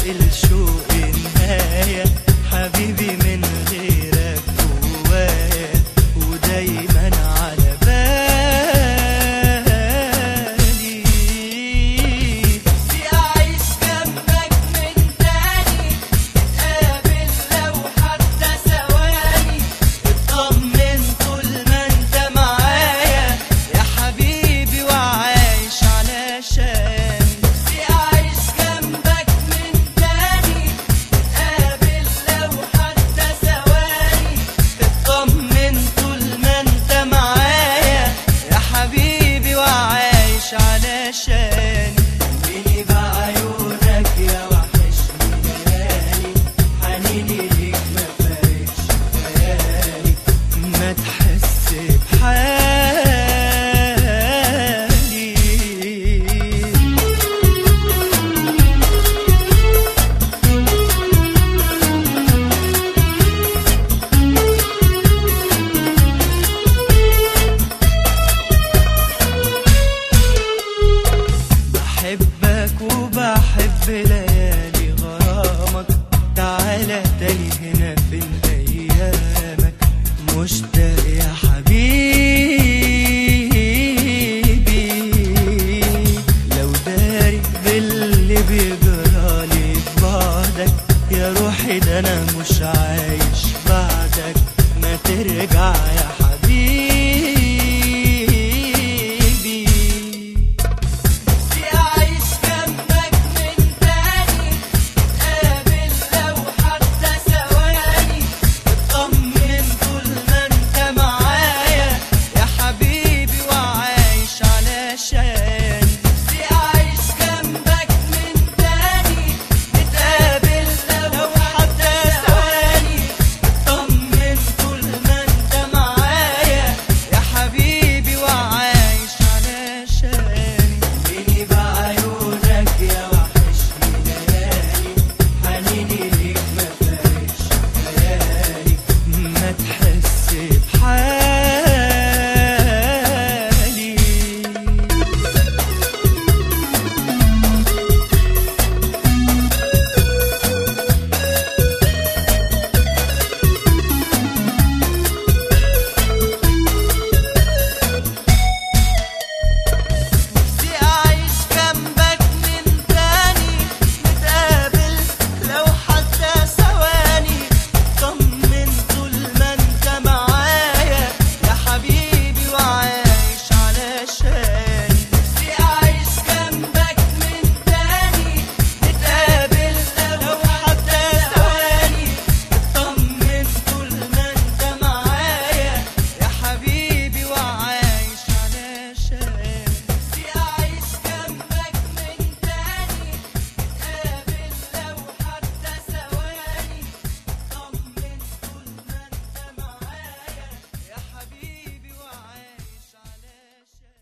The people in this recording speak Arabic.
الشوق نهاية، حبيبي من غيرك جوايا ودايما على بالي. نفسي أعيش جنبك من تاني، نتقابل لو حتى ثواني، اطمن طول ما انت معايا يا حبيبي وعايش علشان. نفسي أعيش جنبك من تاني، نتقابل لو حتى ثواني، اطمن طول ما انت معايا يا حبيبي وعايش علشان. ميني بعيونك يا وحشني ليالي، حنيني ليك ما فارقش خيالي، ما تحس بحالي. بحبك وبحب ليالي غرامك، تعالى تاني هنا فين أيامك، مشتاق يا حبيبي. لو داري باللي بيجرالي في بعدك يا روحي، ده أنا مش عايش بعدك، ما ترجع يا حبيبي.